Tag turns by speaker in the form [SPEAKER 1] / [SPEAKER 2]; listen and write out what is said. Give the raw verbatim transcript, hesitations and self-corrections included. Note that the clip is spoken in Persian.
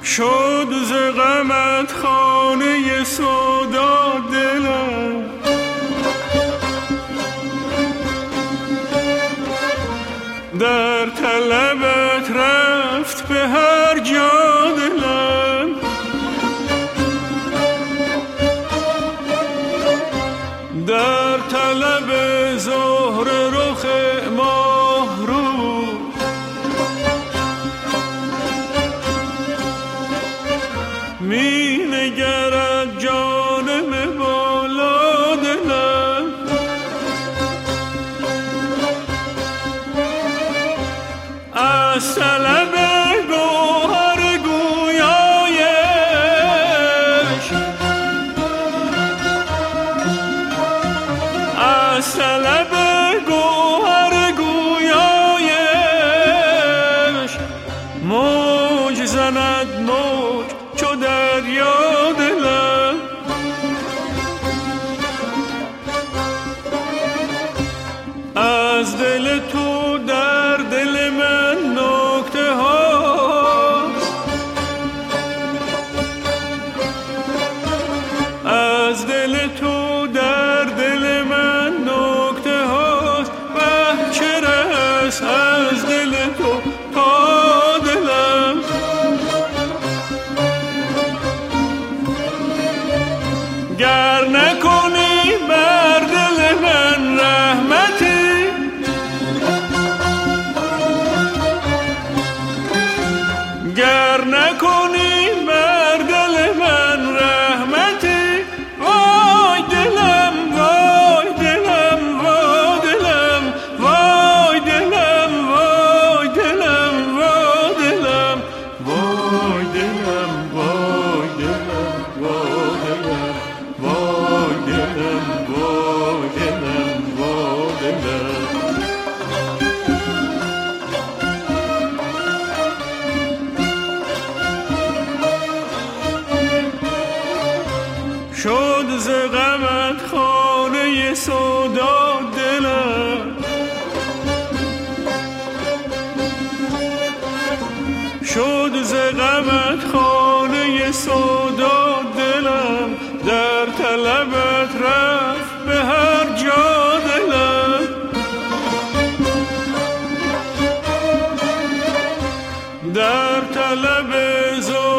[SPEAKER 1] شد ز غمت خانه سودا دلم، در طلبت رفت به هر جا دلم. در طلب زهر رخ ماه رو، می نگرد جانم بالا دلم. از طلب گوهر گویایش، از طلب گوهر گویایش، موج زند موج چو دریا دلم. از دل تو در دل من نکته هاست، از دل تو در دل من نکته هاست. وه چه رس از دل تو تا دلم. گر نکنی بر دل من رحمتی، گر نکنی بر دل من رحمتی، وای دلم وای دلم وای دلم وای دلم وای دلم وای دلم وای دلم وای دلم وای دلم وای دلم وای دلم وای دلم. شد ز غمت خانه سودا دلم، شد ز غمت خانه سودا دلم. در طلبت رفت به هر جا دلم. در طلب زو